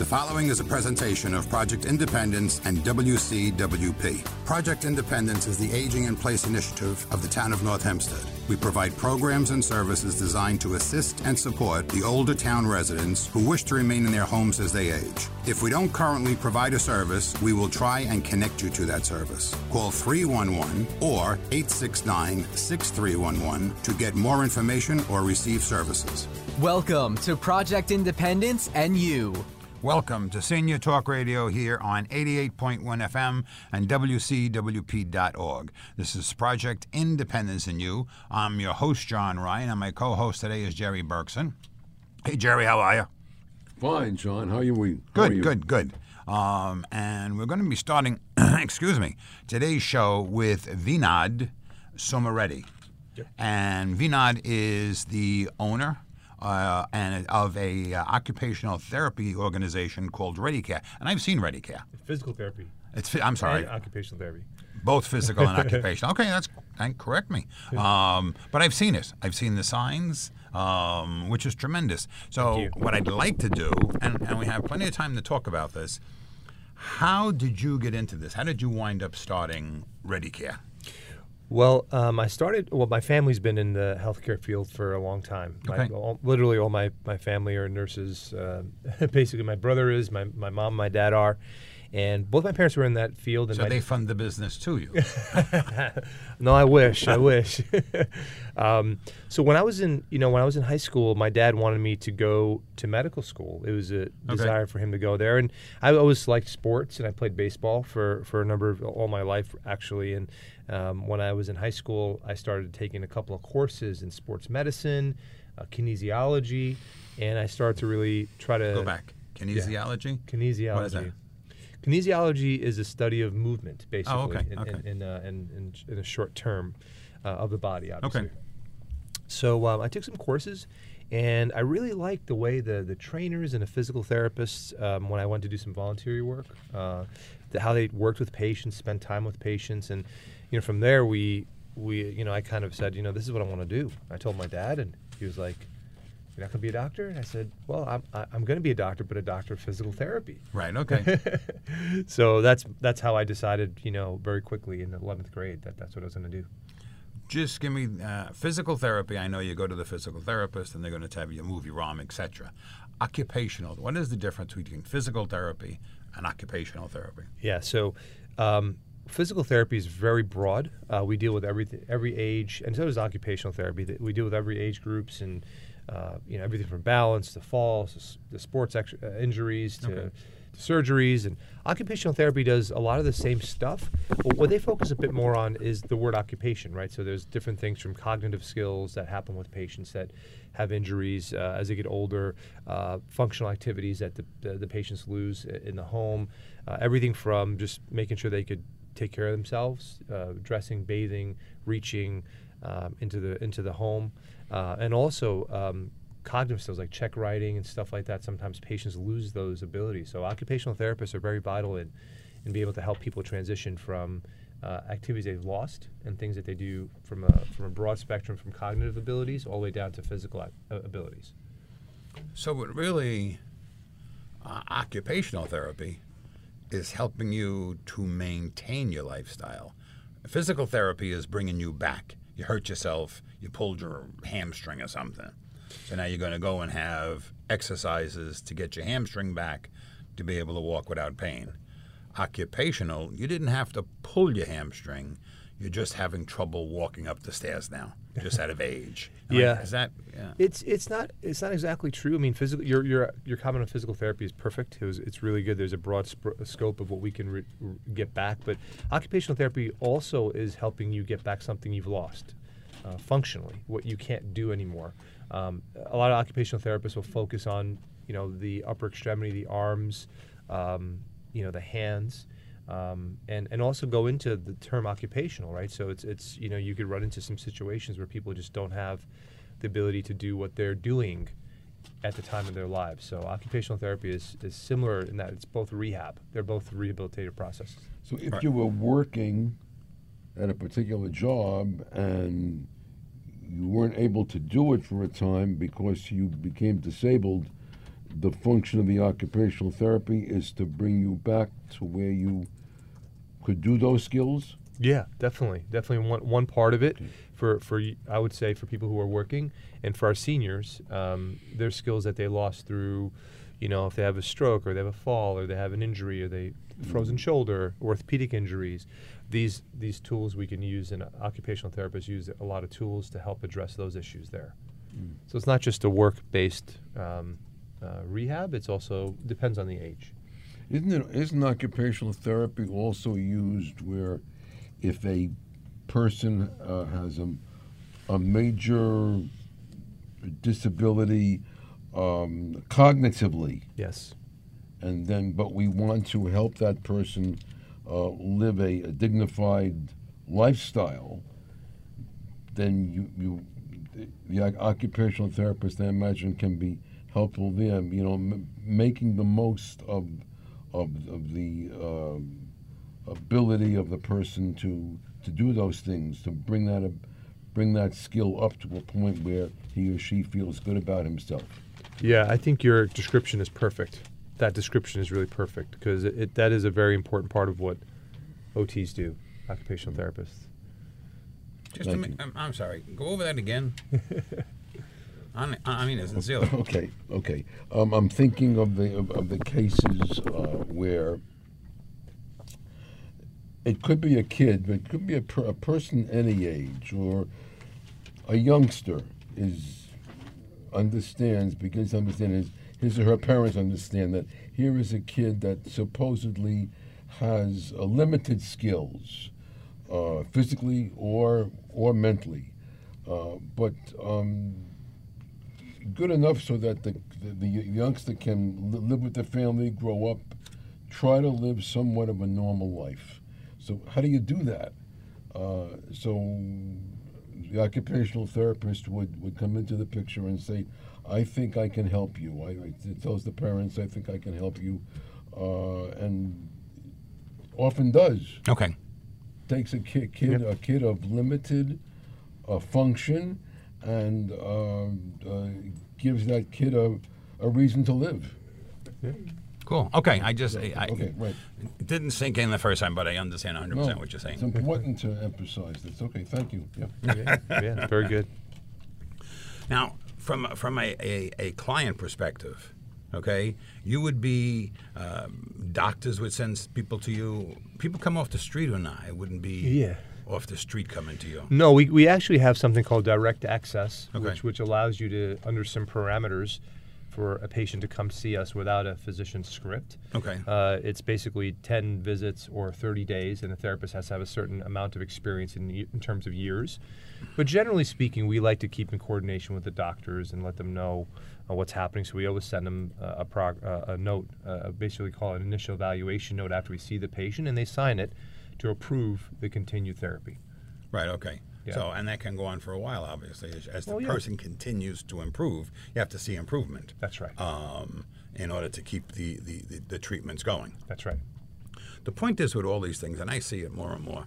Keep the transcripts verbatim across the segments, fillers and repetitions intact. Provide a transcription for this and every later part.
The following is a presentation of Project Independence and W C W P. Project Independence is the Aging in Place initiative of the town of North Hempstead. We provide programs and services designed to assist and support the older town residents who wish to remain in their homes as they age. If we don't currently provide a service, we will try and connect you to that service. Call three one one or eight six nine, six three one one to get more information or receive services. Welcome to Project Independence and You. Welcome to Senior Talk Radio here on eighty-eight point one F M and W C W P dot org. This is Project Independence and You. I'm your host, John Ryan, and my co-host today is Jerry Berkson. Hey, Jerry, how are you? Fine, John. How are you? How Good, are you? good, good. Um, and we're going to be starting, excuse me, today's show with Vinod Somareddy. Yep. And Vinod is the owner Uh, and of a uh, occupational therapy organization called ReadyCare, and I've seen ReadyCare. Physical therapy. It's I'm sorry, and occupational therapy. Both physical and occupational. Okay, that's and correct me. Um, but I've seen it. I've seen the signs, um, which is tremendous. So what I'd like to do, and, and we have plenty of time to talk about this. How did you get into this? How did you wind up starting ReadyCare? Well, um, I started, well, my family's been in the healthcare field for a long time. Okay. My, all, literally all my, my family are nurses. Uh, basically, my brother is, my, my mom and my dad are. And both my parents were in that field. And so my they fund the business to you? No, I wish, I wish. um, so when I was in, you know, when I was in high school, my dad wanted me to go to medical school. It was a desire for him to go there. And I always liked sports, and I played baseball for, for a number of, all my life, actually. And um, when I was in high school, I started taking a couple of courses in sports medicine, uh, kinesiology, and I started to really try to... Go back. Kinesiology? Yeah. Kinesiology. What is that? Kinesiology is a study of movement, basically, oh, okay. in, Okay. in, in, uh, in, in, in a short term uh, of the body, obviously. Okay. So um, I took some courses, and I really liked the way the, the trainers and the physical therapists, um, when I went to do some voluntary work, uh, the, how they worked with patients, spent time with patients, and you know, from there we we you know I kind of said, you know, this is what I want to do. I told my dad, and he was like, "You're not going to be a doctor?" And I said, well, I'm, I'm going to be a doctor, but a doctor of physical therapy. Right, okay. So that's that's how I decided, you know, very quickly in the eleventh grade that that's what I was going to do. Just give me uh, physical therapy. I know you go to the physical therapist and they're going to tell you move your arm, et cetera. Occupational, what is the difference between physical therapy and occupational therapy? Yeah, so um, physical therapy is very broad. Uh, we deal with every, every age, and so does occupational therapy. We deal with every age groups and Uh, you know, everything from balance to falls, to, s- to sports ex- uh, injuries, to, Okay. to surgeries. And occupational therapy does a lot of the same stuff. But what they focus a bit more on is the word occupation, right? So there's different things from cognitive skills that happen with patients that have injuries uh, as they get older, uh, functional activities that the, the, the patients lose in the home, uh, everything from just making sure they could take care of themselves, uh, dressing, bathing, reaching um, into the into the home. Uh, and also um, cognitive skills like check writing and stuff like that. Sometimes patients lose those abilities. So occupational therapists are very vital in, in being able to help people transition from uh, activities they've lost and things that they do from a, from a broad spectrum from cognitive abilities all the way down to physical ac- abilities. So it really, uh, occupational therapy is helping you to maintain your lifestyle. Physical therapy is bringing you back. You hurt yourself, you pulled your hamstring or something. So now you're going to go and have exercises to get your hamstring back to be able to walk without pain. Occupational, you didn't have to pull your hamstring. You're just having trouble walking up the stairs now, just out of age. Am I- Yeah. Is that, yeah. It's it's not it's not exactly true. I mean, physical your your your comment on physical therapy is perfect. It was, it's really good. There's a broad sp- scope of what we can re- re- get back, but occupational therapy also is helping you get back something you've lost uh, functionally, what you can't do anymore. Um, a lot of occupational therapists will focus on you know the upper extremity, the arms, um, you know the hands. Um, and, and also go into the term occupational, right? So it's, it's you know, you could run into some situations where people just don't have the ability to do what they're doing at the time of their lives. So occupational therapy is, is similar in that it's both rehab. They're both rehabilitative processes. So if Right. you were working at a particular job and you weren't able to do it for a time because you became disabled, the function of the occupational therapy is to bring you back to where you could do those skills? Yeah, definitely, definitely one one part of it for for y- I would say for people who are working, and for our seniors, um, their skills that they lost through, you know, if they have a stroke or they have a fall or they have an injury or they frozen shoulder, orthopedic injuries. These these tools we can use, and occupational therapists use a lot of tools to help address those issues there. Mm. So it's not just a work-based um, uh, rehab; it's also depends on the age. Isn't it? Isn't occupational therapy also used where, if a person uh, has a, a major disability um, cognitively, Yes. and then but we want to help that person uh, live a, a dignified lifestyle, then you you the o- occupational therapist, I imagine, can be helpful there. You know, m- making the most of of, of the uh, ability of the person to to do those things, to bring that a, bring that skill up to a point where he or she feels good about himself. Yeah, I think your description is perfect. That description is really perfect because it, it, that is a very important part of what O Ts do, occupational therapists. Just to Thank ma- you. I'm, I'm sorry. Go over that again. I I mean, it's sincerely. Okay, okay. Um, I'm thinking of the of, of the cases uh, where it could be a kid, but it could be a, per, a person any age, or a youngster is understands begins to understand his his or her parents understand that here is a kid that supposedly has uh, limited skills, uh, physically or or mentally, uh, but. Um, good enough so that the, the, the youngster can li- live with the family, grow up, try to live somewhat of a normal life. So how do you do that? Uh, so the occupational therapist would, would come into the picture and say, I think I can help you. I, it tells the parents, I think I can help you, uh, and often does. Okay. Takes a kid, kid Yep. a kid of limited uh, function, and um, uh, gives that kid a, a reason to live. Cool. Okay. I just I, I, Okay, right. it didn't sink in the first time, but I understand one hundred percent No, what you're It's saying. important to emphasize this. Okay, thank you. Yeah. Yeah, yeah, very good. Now, from from a, a, a client perspective, okay, you would be um, doctors would send people to you. People come off the street or not? It wouldn't be Yeah. off the street coming to you. No, we, we actually have something called direct access, Okay. which which allows you to, under some parameters, for a patient to come see us without a physician's script. Okay. Uh, it's basically ten visits or thirty days, and the therapist has to have a certain amount of experience in, ye- in terms of years. But generally speaking, we like to keep in coordination with the doctors and let them know uh, what's happening. So we always send them uh, a, prog- uh, a note, uh, basically call it an initial evaluation note after we see the patient, and they sign it to approve the continued therapy. Right. Okay. Yeah. So, and that can go on for a while, obviously. As, as the Oh, yeah. person continues to improve, you have to see improvement. That's right. Um, in order to keep the, the, the, the treatments going. That's right. The point is with all these things, and I see it more and more,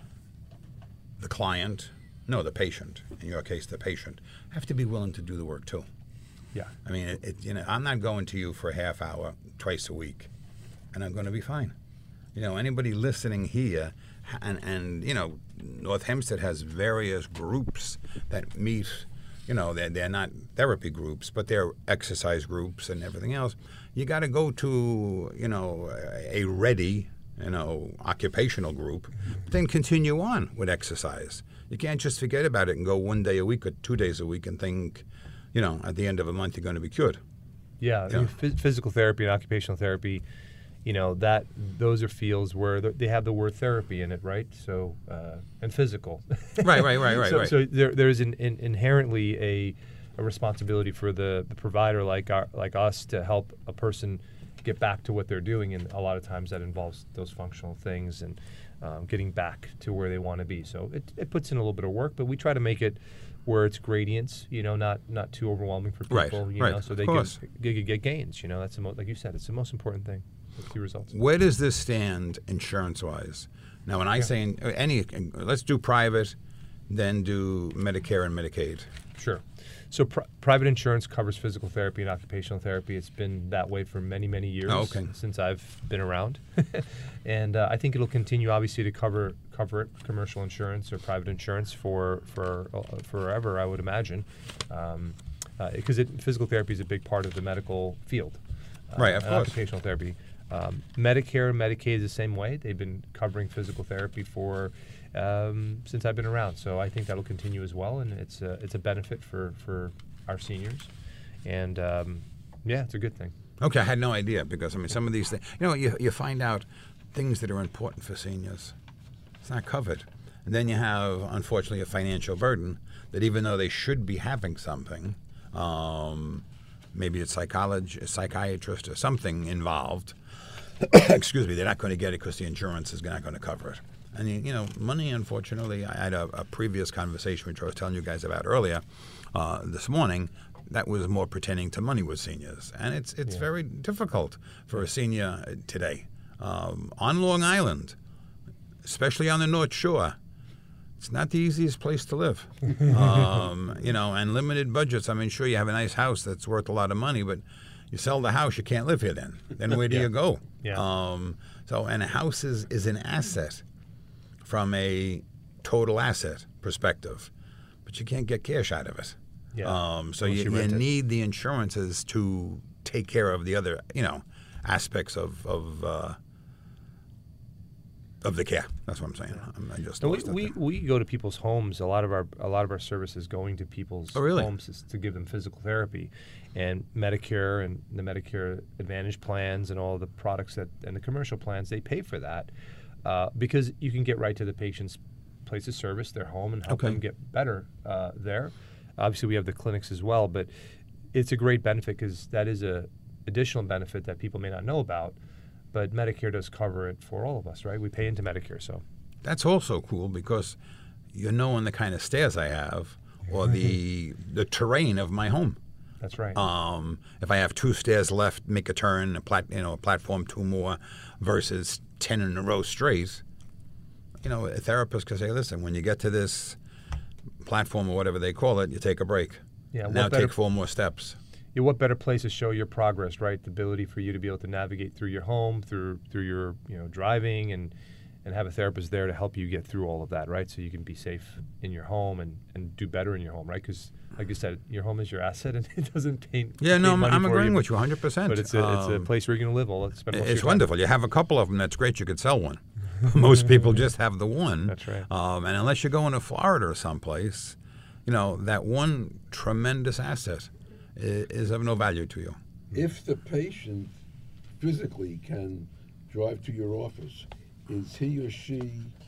the client, no, the patient, in your case, the patient, have to be willing to do the work too. Yeah. I mean, it, it, you know, I'm not going to you for a half hour twice a week, and I'm going to be fine. You know, anybody listening here, and, and you know, North Hempstead has various groups that meet. You know, they're, they're not therapy groups, but they're exercise groups and everything else. You got to go to, you know, a ready, you know, occupational group, then continue on with exercise. You can't just forget about it and go one day a week or two days a week and think, you know, at the end of a month you're going to be cured. Yeah, Yeah. I mean, phys- physical therapy and occupational therapy, you know, that those are fields where th- they have the word therapy in it, right? So, uh, and physical. Right, right, right, right, so, right. So there, there's an, in, inherently a, a responsibility for the, the provider like our, like us to help a person get back to what they're doing, and a lot of times that involves those functional things and um, getting back to where they want to be. So it, it puts in a little bit of work, but we try to make it where it's gradients, you know, not not too overwhelming for people, Right, you right, know, so of they course. can, they can get gains. You know, that's the mo- like you said, it's the most important thing. The results. Where does this stand insurance-wise? Now, when I say in, any, let's do private, then do Medicare and Medicaid. Sure. So pr- private insurance covers physical therapy and occupational therapy. It's been that way for many, many years Oh, okay. since I've been around. And uh, I think it'll continue, obviously, to cover cover it, commercial insurance or private insurance for, for uh, forever, I would imagine. Um, because uh, physical therapy is a big part of the medical field. Uh, Right, of and course. Occupational therapy. Um, Medicare and Medicaid is the same way. They've been covering physical therapy for um, since I've been around. So I think that'll continue as well, and it's a, it's a benefit for, for our seniors. And um, yeah, it's a good thing. Okay, I had no idea because I mean some of these things. You know, you you find out things that are important for seniors. It's not covered, and then you have unfortunately a financial burden that even though they should be having something, um, maybe a psychologist, a psychiatrist, or something involved. Excuse me, they're not going to get it because the insurance is not going to cover it. And you know, money. Unfortunately, I had a, a previous conversation which I was telling you guys about earlier uh, this morning. That was more pertaining to money with seniors, and it's it's Yeah. very difficult for a senior today um, on Long Island, especially on the North Shore. It's not the easiest place to live, um, you know, and limited budgets. I mean, sure, you have a nice house that's worth a lot of money, but you sell the house, you can't live here then. Then where do Yeah. you go? Yeah. Um, so, and a house is, is an asset from a total asset perspective, but you can't get cash out of it. Yeah. Um, so Unless you, you you rent it. need the insurances to take care of the other, you know, aspects of of uh, of the care. That's what I'm saying. I'm, I just And we, lost it we, there. we go to people's homes. A lot of our a lot of our services going to people's Oh, really? homes is to give them physical therapy, and Medicare and the Medicare Advantage plans and all the products that and the commercial plans, they pay for that uh, because you can get right to the patient's place of service, their home, and help Okay. them get better uh, there. Obviously, we have the clinics as well, but it's a great benefit because that is a additional benefit that people may not know about. But Medicare does cover it for all of us, right? We pay into Medicare, so. That's also cool because you're knowing the kind of stairs I have or the the terrain of my home. That's right. Um, if I have two stairs left, make a turn, a plat, you know, a platform, two more, versus ten in a row straight. You know, a therapist can say, "Listen, when you get to this platform or whatever they call it, you take a break. Yeah, Now what better- take four more steps." Yeah, what better place to show your progress, right? The ability for you to be able to navigate through your home, through through your you know driving, and and have a therapist there to help you get through all of that, right? So you can be safe in your home and, and do better in your home, right? Because like you said, your home is your asset, and it doesn't pay. Yeah, pay no, I'm, money I'm for agreeing you, with you one hundred percent. But it's a it's a Um, place where you're going to live. All spend most of your It's time. wonderful. You have a couple of them. That's great. You could sell one. Most people just have the one. That's right. Um, and unless you're going to Florida or someplace, you know, that one tremendous asset is, is of no value to you. If the patient physically can drive to your office, is he or she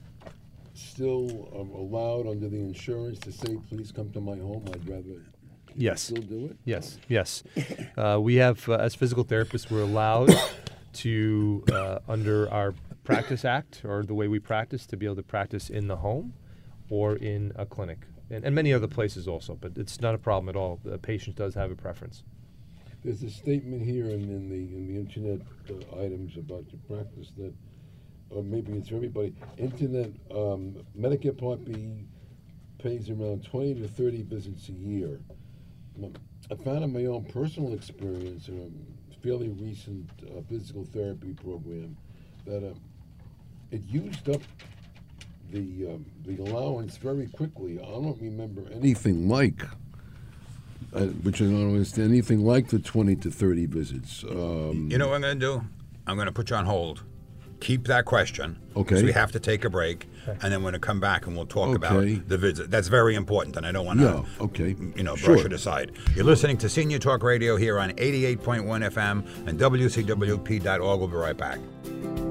still um, allowed under the insurance to say, please come to my home? I'd rather Yes. still do it? Yes, yes. Uh, we have, uh, as physical therapists, we're allowed to, uh, under our Practice Act, or the way we practice, to be able to practice in the home or in a clinic, and, and many other places also, but it's not a problem at all. The patient does have a preference. There's a statement here in, in the in the internet uh, items about your practice that, or maybe it's for everybody, internet, um, Medicare Part B pays around twenty to thirty visits a year. Um, I found in my own personal experience in a fairly recent uh, physical therapy program that uh, it used up the um, the allowance very quickly. I don't remember anything like, uh, which I don't understand, anything like the twenty to thirty visits. Um, You know what I'm going to do? I'm going to put you on hold. Keep that question. Okay. Because we have to take a break, and then we're going to come back and we'll talk Okay. about the visit. That's very important, and I don't want to, Yeah, okay. you know, Sure. brush it aside. You're listening to Senior Talk Radio here on eighty-eight point one F M and W C W P dot org. We'll be right back.